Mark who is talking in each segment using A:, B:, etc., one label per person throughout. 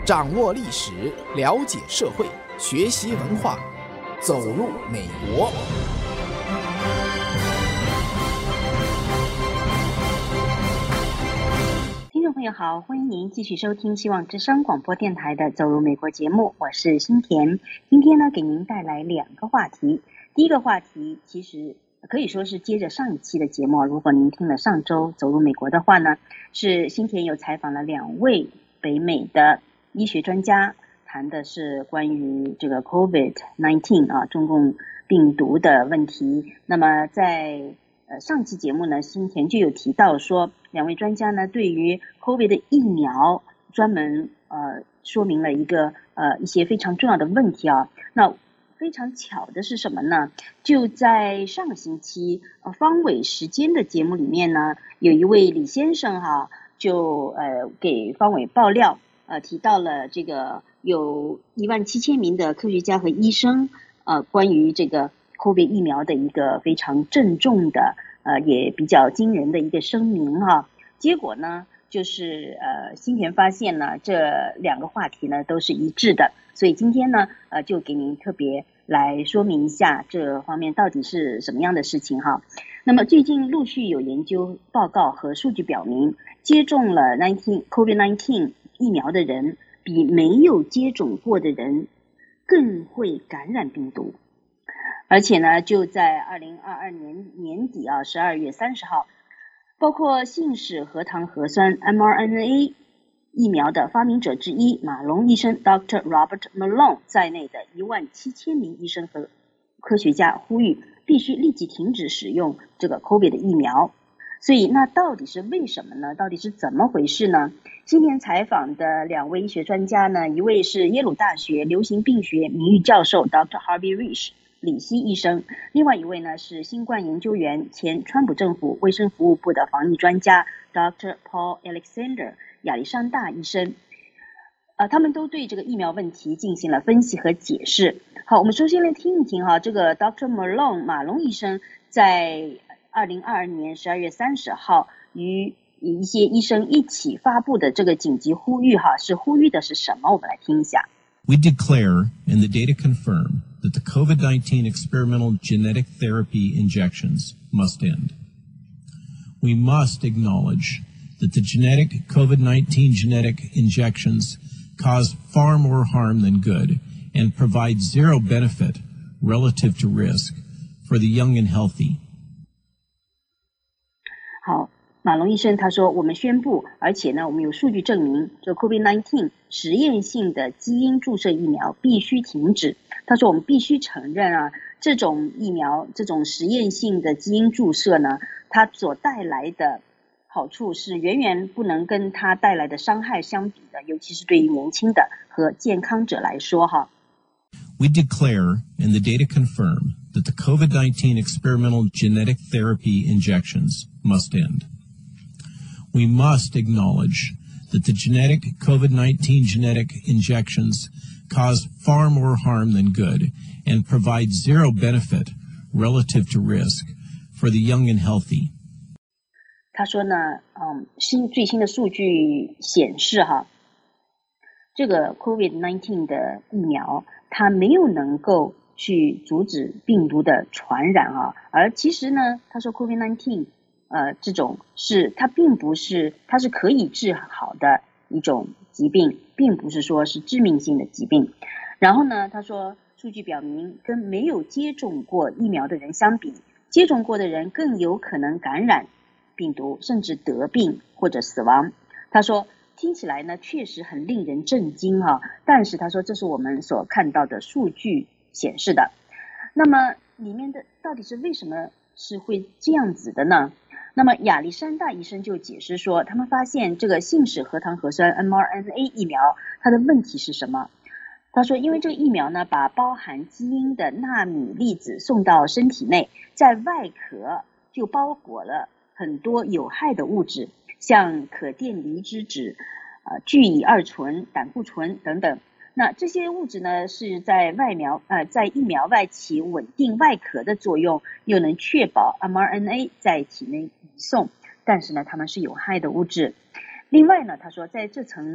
A: 掌握历史，了解社会，学习文化，走入美国。
B: 听众朋友好，欢迎您继续收听希望之声广播电台的走入美国节目，我是新田。今天呢，给您带来两个话题。第一个话题其实可以说是接着上一期的节目，如果您听了上周走入美国的话呢，是新田有采访了两位北美的医学专家，谈的是关于这个 COVID-19 中共病毒的问题。那么在上期节目呢，新田就有提到说，两位专家呢对于 COVID 的疫苗专门说明了一些非常重要的问题啊。那非常巧的是什么呢？就在上个星期方伟时间的节目里面呢，有一位李先生就给方伟爆料，提到了这个有17000名的科学家和医生关于这个 COVID 疫苗的一个非常郑重的也比较惊人的一个声明结果呢就是新田发现呢这两个话题呢都是一致的，所以今天呢就给您特别来说明一下这方面到底是什么样的事情那么最近陆续有研究报告和数据表明，接种了COVID-19 疫苗的人比没有接种过的人更会感染病毒。而且呢就在2022年年底12月30号，包括信使核糖核酸 mRNA 疫苗的发明者之一马龙医生 Dr. Robert Malone 在内的17000名医生和科学家呼吁必须立即停止使用这个 COVID 的疫苗。所以那到底是为什么呢？到底是怎么回事呢？今天采访的两位医学专家呢，一位是耶鲁大学流行病学名誉教授 Dr. Harvey Risch 李希医生，另外一位呢是新冠研究员前川普政府卫生服务部的防疫专家 Dr. Paul Alexander 亚历山大医生。他们都对这个疫苗问题进行了分析和解释。好，我们首先来听一听这个 Dr. Malone 马龙医生在2022年12月30号与一些医生一起发布的这个紧急呼吁是呼吁的是什么？我们来听一下。
C: We declare, and the data confirm, that the COVID-19 experimental genetic therapy injections must end. We must acknowledge that the COVID-19 genetic injections cause far more harm than good and provide zero benefit relative to risk for the young and healthy.
B: 好，马龙医生他说，我们宣布，而且呢，我们有数据证明，这 COVID-19 实验性的基因注射疫苗必须停止。他说，我们必须承认这种疫苗，这种实验性的基因注射呢，它所带来的好处是远远不能跟它带来的伤害相比的，尤其是对于年轻的和健康者来说
C: We declare, and the data confirm, that the COVID-19 experimental genetic therapy injections must end. We must acknowledge that the COVID-19 genetic injections cause far more harm than good and provide zero benefit relative to risk for the young and healthy.
B: 他说呢，最新的数据显示这个 COVID-19 的疫苗它没有能够去阻止病毒的传染而其实呢，他说 COVID-19 这种它并不是，它是可以治好的一种疾病，并不是说是致命性的疾病。然后呢，他说数据表明，跟没有接种过疫苗的人相比，接种过的人更有可能感染病毒，甚至得病或者死亡。他说听起来呢确实很令人震惊但是他说这是我们所看到的数据显示的。那么里面的到底是为什么是会这样子的呢？那么亚历山大医生就解释说，他们发现这个信使核糖核酸 mRNA 疫苗它的问题是什么？他说因为这个疫苗呢把包含基因的纳米粒子送到身体内，在外壳就包裹了很多有害的物质，像可电离脂质、聚乙二醇、胆固醇等等。那这些物质呢是在疫苗外起稳定外壳的作用，又能确保 mRNA 在体内移送，但是呢它们是有害的物质。另外呢他说在这层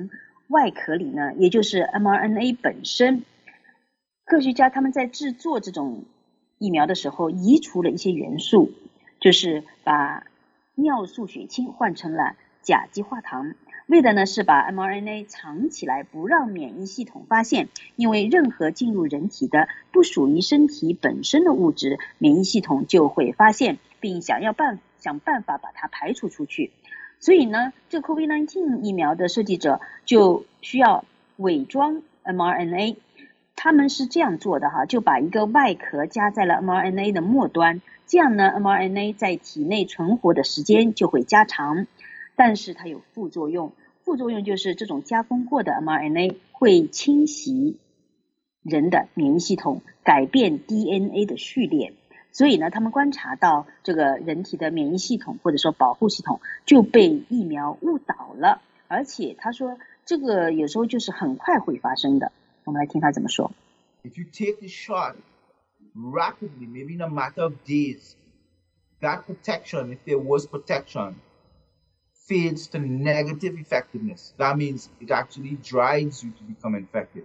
B: 外壳里呢，也就是 mRNA 本身，科学家他们在制作这种疫苗的时候移除了一些元素，就是把尿素血清换成了甲基化糖，为的呢是把 mRNA 藏起来，不让免疫系统发现，因为任何进入人体的不属于身体本身的物质，免疫系统就会发现，并想办法把它排除出去。所以呢，这 COVID-19 疫苗的设计者就需要伪装 mRNA， 他们是这样做的哈，就把一个外壳加在了 mRNA 的末端，这样呢 mRNA 在体内存活的时间就会加长。但是它有副作用，副作用就是这种加工过的 mRNA 会侵袭人的免疫系统，改变 DNA 的序列。所以呢，他们观察到这个人体的免疫系统或者说保护系统就被疫苗误导了，而且他说这个有时候就是很快会发生的。我们来听他怎么说。
D: If you take the shot rapidly, maybe in a matter of days, that protection, if there was protection, fades to negative effectiveness. That means it actually drives you to become infected.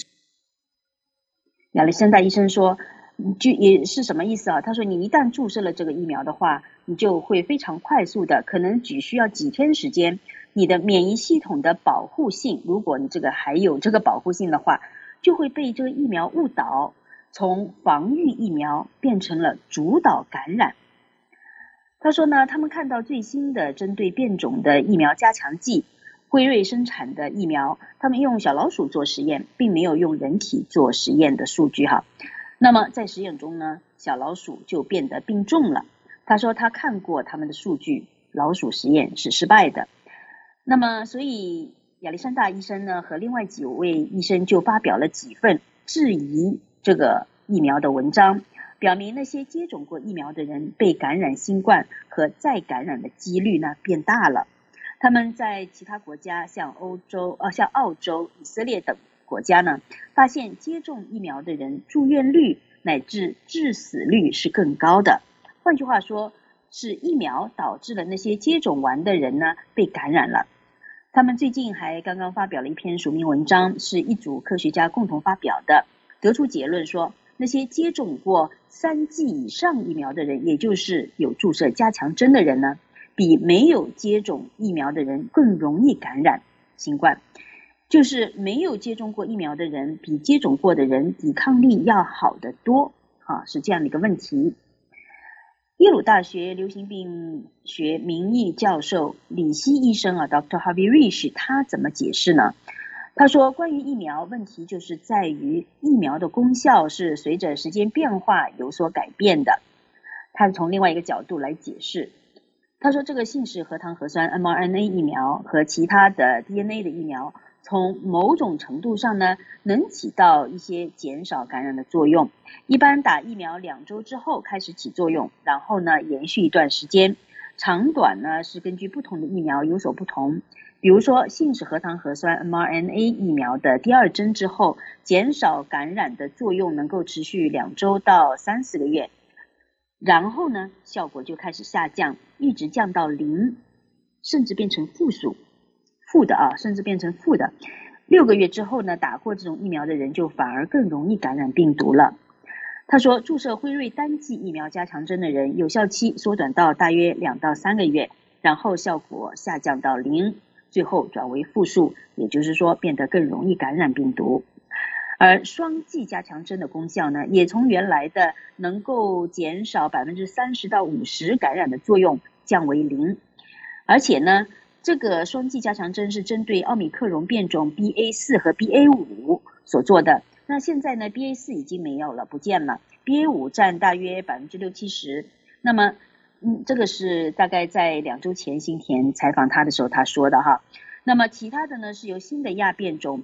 B: 亚历山大医生说，就也是什么意思啊？他说你一旦注射了这个疫苗的话，你就会非常快速的，可能只需要几天时间，你的免疫系统的保护性，如果你这个还有这个保护性的话，就会被这个疫苗误导，从防御疫苗变成了主导感染。他说呢，他们看到最新的针对变种的疫苗加强剂，辉瑞生产的疫苗，他们用小老鼠做实验，并没有用人体做实验的数据哈。那么在实验中呢，小老鼠就变得病重了。他说他看过他们的数据，老鼠实验是失败的。那么所以亚历山大医生呢和另外几位医生就发表了几份质疑这个疫苗的文章，表明那些接种过疫苗的人被感染新冠和再感染的几率呢变大了。他们在其他国家，像澳洲、以色列等国家呢，发现接种疫苗的人住院率乃至致死率是更高的。换句话说，是疫苗导致了那些接种完的人呢被感染了。他们最近还刚刚发表了一篇署名文章，是一组科学家共同发表的，得出结论说，那些接种过3剂以上疫苗的人，也就是有注射加强针的人呢，比没有接种疫苗的人更容易感染新冠。就是没有接种过疫苗的人比接种过的人抵抗力要好得多，是这样的一个问题。耶鲁大学流行病学名誉教授李希医生Dr. Harvey Risch 他怎么解释呢？他说，关于疫苗问题就是在于疫苗的功效是随着时间变化有所改变的。他从另外一个角度来解释，他说这个信使核糖核酸 mRNA 疫苗和其他的 DNA 的疫苗从某种程度上呢，能起到一些减少感染的作用。一般打疫苗2周之后开始起作用，然后呢延续一段时间，长短呢是根据不同的疫苗有所不同。比如说信使核糖核酸 mRNA 疫苗的第2针之后，减少感染的作用能够持续2周到3-4个月，然后呢效果就开始下降，一直降到0，甚至变成负的甚至变成负的。6个月之后呢，打过这种疫苗的人就反而更容易感染病毒了。他说，注射辉瑞单剂疫苗加强针的人，有效期缩短到大约2到3个月，然后效果下降到0，最后转为负数，也就是说变得更容易感染病毒。而双剂加强针的功效呢，也从原来的能够减少30%到50%感染的作用降为0。而且呢，这个双剂加强针是针对奥密克戎变种 BA4 和 BA5 所做的。那现在呢 BA4 已经没有了，不见了， BA5 占大约60-70%。那么这个是大概在2周前新田采访他的时候他说的哈。那么其他的呢是由新的亚变种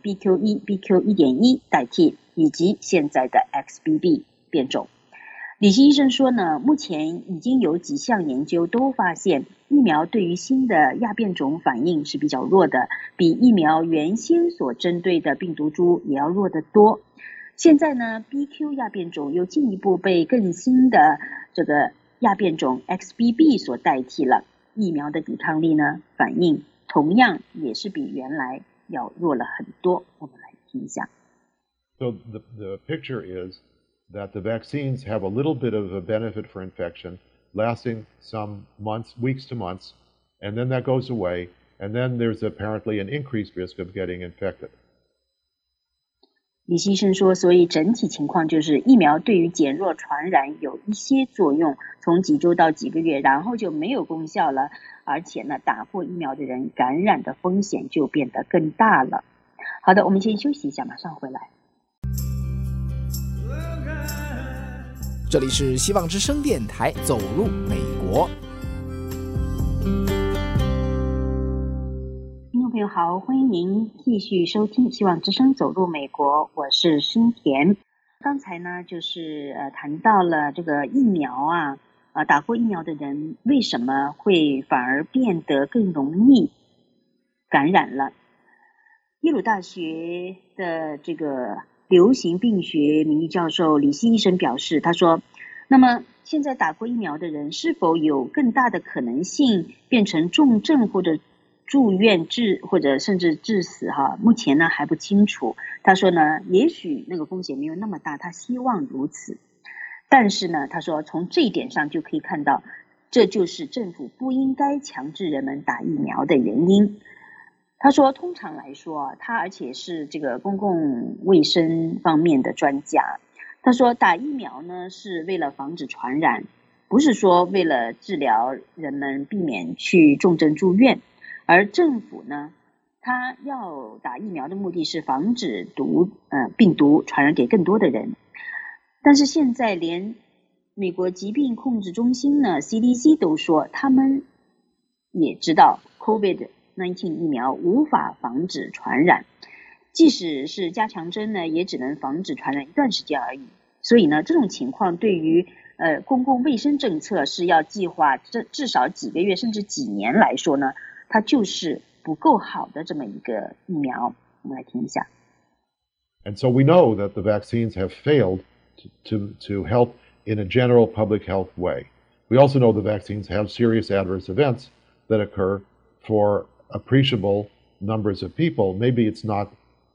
B: BQ1、BQ1.1 代替，以及现在的 XBB 变种。李希医生说呢，目前已经有几项研究都发现，疫苗对于新的亚变种反应是比较弱的，比疫苗原先所针对的病毒株也要弱得多。现在呢 BQ 亚变种又进一步被更新的这个亚变种 XBB 所代替了，疫苗的抵抗力呢反应同样也是比原来要弱了很多。我们来听一下。
E: So the picture is that the vaccines have a little bit of a benefit for infection, lasting some months, weeks to months, and then that goes away, and then there's apparently an increased risk of getting infected.
B: 李希生说，所以整体情况就是疫苗对于减弱传染有一些作用，从几周到几个月，然后就没有功效了，而且呢，打过疫苗的人感染的风险就变得更大了。好的，我们先休息一下，马上回来。
A: 这里是希望之声电台，走入美国。
B: 听众朋友好，欢迎您继续收听希望之声走入美国，我是新田。刚才呢就是谈到了这个疫苗打过疫苗的人为什么会反而变得更容易感染了。耶鲁大学的这个流行病学名誉教授李希医生表示，他说，那么现在打过疫苗的人是否有更大的可能性变成重症或者住院或者甚至致死目前呢还不清楚。他说呢，也许那个风险没有那么大，他希望如此。但是呢，他说从这一点上就可以看到，这就是政府不应该强制人们打疫苗的原因。他说，通常来说他而且是这个公共卫生方面的专家。他说，打疫苗呢是为了防止传染，不是说为了治疗人们避免去重症住院。而政府呢，他要打疫苗的目的是防止病毒传染给更多的人。但是现在连美国疾病控制中心呢 CDC 都说，他们也知道 COVID-19 疫苗无法防止传染，即使是加强针呢，也只能防止传染一段时间而已。所以呢，这种情况对于公共卫生政策是要计划至少几个月甚至几年来说呢，它就是不够好的这么一个疫苗。我们来听一下。
E: And so we know that the vaccines have failed to help in a general public health way. We also know the vaccines have serious adverse events that occur for appreciable numbers of people. Maybe it's not.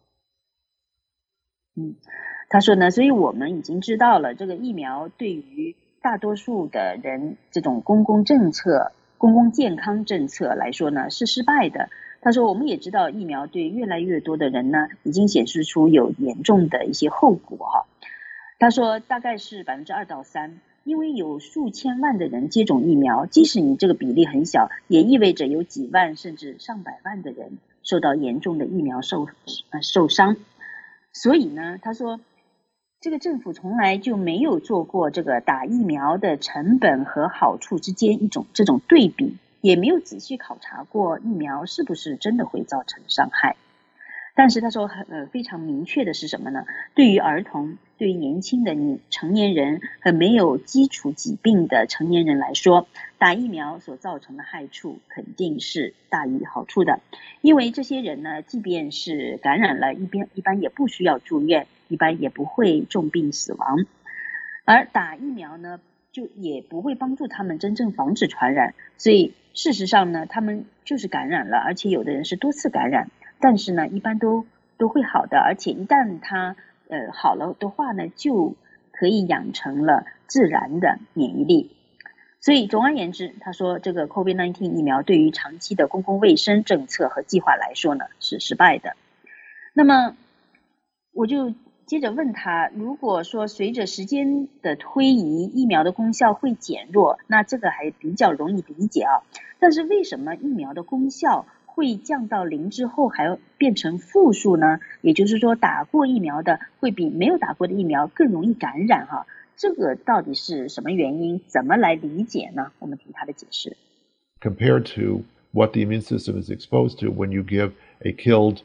B: 他说呢，所以我们已经知道了，这个疫苗对于大多数的人这种公共健康政策来说呢是失败的。他说，我们也知道疫苗对越来越多的人呢已经显示出有严重的一些后果他说大概是2%到3%，因为有数千万的人接种疫苗，即使你这个比例很小，也意味着有几万甚至上百万的人受到严重的疫苗受伤。所以呢，他说这个政府从来就没有做过这个打疫苗的成本和好处之间这种对比，也没有仔细考察过疫苗是不是真的会造成伤害。但是他说非常明确的是什么呢？对于儿童，对于年轻的成年人和没有基础疾病的成年人来说，打疫苗所造成的害处肯定是大于好处的。因为这些人呢，即便是感染了，一般也不需要住院，一般也不会重病死亡。而打疫苗呢，就也不会帮助他们真正防止传染。所以事实上呢，他们就是感染了，而且有的人是多次感染。但是呢，一般都会好的，而且一旦它好了的话呢，就可以养成了自然的免疫力。所以总而言之，他说这个 COVID-19 疫苗对于长期的公共卫生政策和计划来说呢是失败的。那么我就接着问他，如果说随着时间的推移，疫苗的功效会减弱，那这个还比较容易理解但是为什么疫苗的功效会降到0之后还要变成负数呢？也就是说，打过疫苗的会比没有打过的疫苗更容易感染这个到底是什么原因？怎么来理解呢？我们听他的解释。
E: Compared to what the immune system is exposed to when you give a killed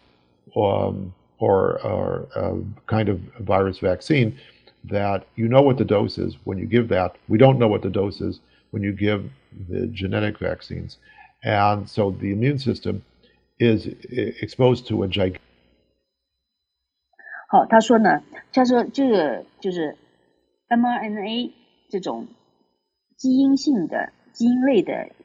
E: or kind of virus vaccine, that you know what the dose is when you give that. We don't know what the dose is when you give the genetic vaccines. And so the immune system is exposed to a gigantic.
B: 好，他说这个就是 mRNA 这种基因类的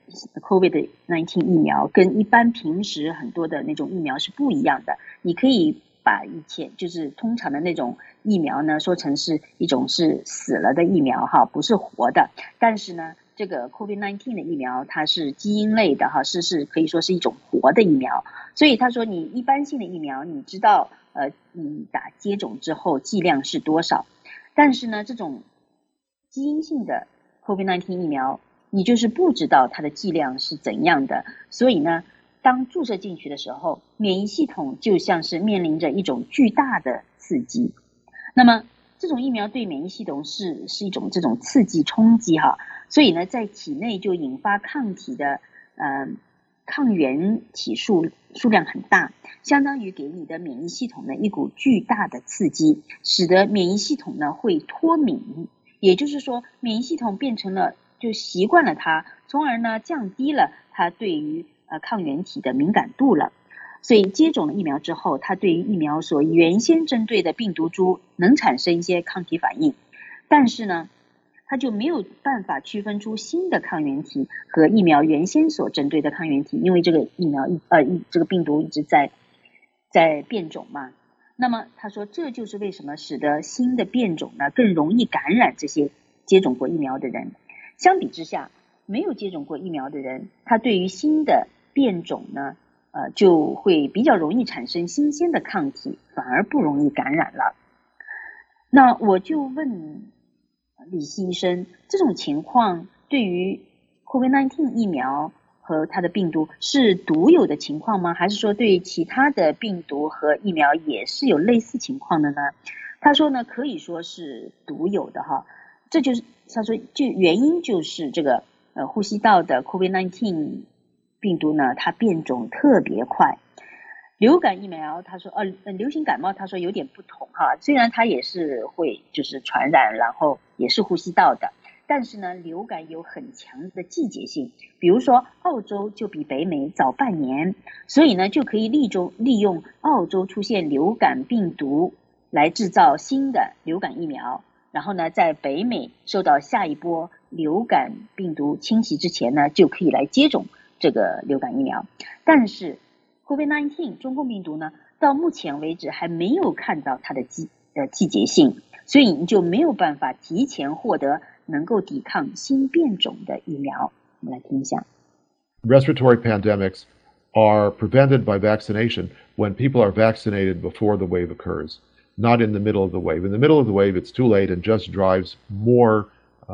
B: COVID-19 疫苗跟一般平时很多的那种疫苗是不一样的。你可以把以前就是通常的那种疫苗呢说成是一种是死了的疫苗哈，不是活的。但是呢，这个 COVID-19 的疫苗它是基因类的哈，是可以说是一种活的疫苗。所以他说你一般性的疫苗，你知道你接种之后剂量是多少，但是呢，这种基因性的 COVID-19 疫苗，你就是不知道它的剂量是怎样的，所以呢，当注射进去的时候，免疫系统就像是面临着一种巨大的刺激。那么这种疫苗对免疫系统是一种这种刺激冲击哈，所以呢，在体内就引发抗体的抗原体数量很大，相当于给你的免疫系统呢一股巨大的刺激，使得免疫系统呢会脱敏，也就是说免疫系统变成了就习惯了它，从而呢降低了它对于抗原体的敏感度了。所以接种了疫苗之后，它对于疫苗所原先针对的病毒株能产生一些抗体反应，但是呢它就没有办法区分出新的抗原体和疫苗原先所针对的抗原体，因为这个这个病毒一直在变种嘛。那么他说这就是为什么使得新的变种呢更容易感染这些接种过疫苗的人。相比之下，没有接种过疫苗的人，他对于新的变种呢就会比较容易产生新鲜的抗体，反而不容易感染了。那我就问李希医生，这种情况对于 COVID-19 疫苗和它的病毒是独有的情况吗？还是说对其他的病毒和疫苗也是有类似情况的呢？他说呢，可以说是独有的哈。这就是他说就原因就是这个呼吸道的 COVID-19 病毒呢，它变种特别快。流感疫苗他说流行感冒他说有点不同哈，虽然它也是会就是传染，然后也是呼吸道的，但是呢流感有很强的季节性，比如说澳洲就比北美早半年，所以呢就可以利用澳洲出现流感病毒来制造新的流感疫苗，然后呢在北美受到下一波流感病毒侵袭之前呢就可以来接种这个流感疫苗。但是COVID-19 中共病毒呢，到目前为止还没有看到它的季节性，所以你就没有办法提前获得能够抵抗新变种的疫苗。我们来听一下。
E: Respiratory pandemics are prevented by vaccination when people are vaccinated before the wave occurs, not in the middle of the wave. In the middle of the wave, it's too late and just drives more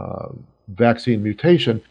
E: vaccine mutation.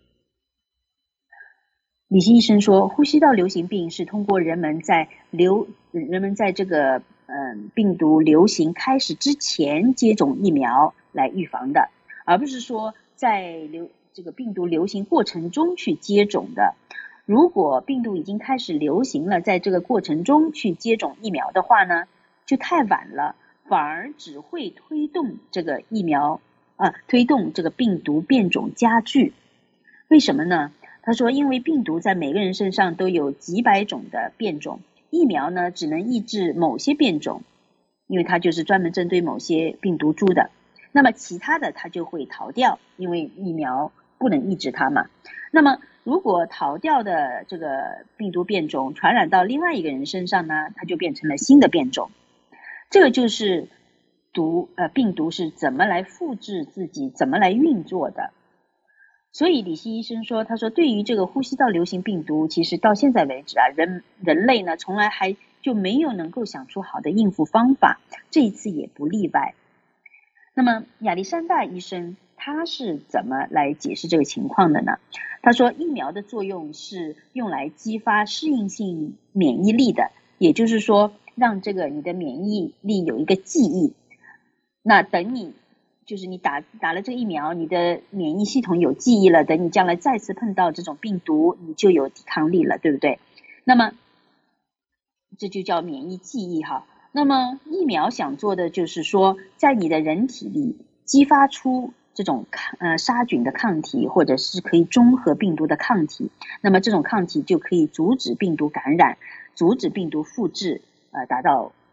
B: 李希医生说，呼吸道流行病是通过人们在这个病毒流行开始之前接种疫苗来预防的，而不是说在这个病毒流行过程中去接种的。如果病毒已经开始流行了，在这个过程中去接种疫苗的话呢，就太晚了，反而只会推动这个推动这个病毒变种加剧。为什么呢？他说因为病毒在每个人身上都有几百种的变种，疫苗呢只能抑制某些变种，因为它就是专门针对某些病毒株的，那么其他的它就会逃掉，因为疫苗不能抑制它嘛。那么如果逃掉的这个病毒变种传染到另外一个人身上呢，它就变成了新的变种。这个就是病毒是怎么来复制自己，怎么来运作的。所以李希医生说，他说对于这个呼吸道流行病毒，其实到现在为止人类呢从来还就没有能够想出好的应付方法，这一次也不例外。那么亚历山大医生他是怎么来解释这个情况的呢？他说疫苗的作用是用来激发适应性免疫力的，也就是说让这个你的免疫力有一个记忆，那等你就是你打了这个疫苗，你的免疫系统有记忆了，等你将来再次碰到这种病毒，你就有抵抗力了，对不对？那么这就叫免疫记忆哈。那么疫苗想做的就是说，在你的人体里激发出这种杀菌的抗体，或者是可以中和病毒的抗体，那么这种抗体就可以阻止病毒感染，阻止病毒复制，达到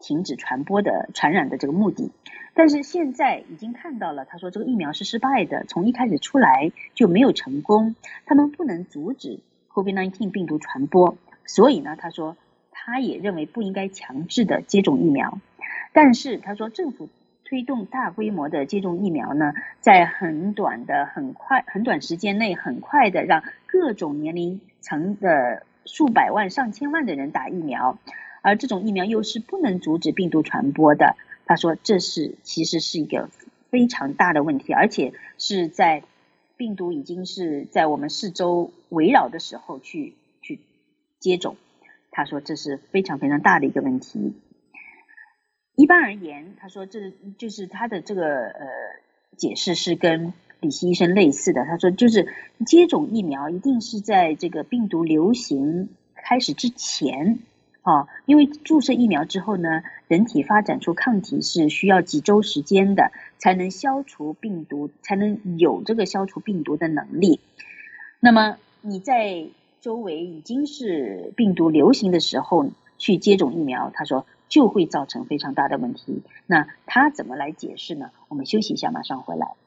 B: 停止传染的这个目的。但是现在已经看到了，他说这个疫苗是失败的，从一开始出来就没有成功，他们不能阻止 COVID-19 病毒传播，所以呢，他说他也认为不应该强制的接种疫苗。但是他说政府推动大规模的接种疫苗呢，在很短时间内很快的让各种年龄层的数百万上千万的人打疫苗，而这种疫苗又是不能阻止病毒传播的。他说这其实是一个非常大的问题，而且是在病毒已经是在我们四周围绕的时候去接种。他说这是非常非常大的一个问题。一般而言，他说这就是他的这个解释是跟李希医生类似的。他说就是接种疫苗一定是在这个病毒流行开始之前因为注射疫苗之后呢，人体发展出抗体是需要几周时间的，才能消除病毒，才能有这个消除病毒的能力。那么你在周围已经是病毒流行的时候去接种疫苗，他说就会造成非常大的问题。那他怎么来解释呢？我们休息一下，马上回来。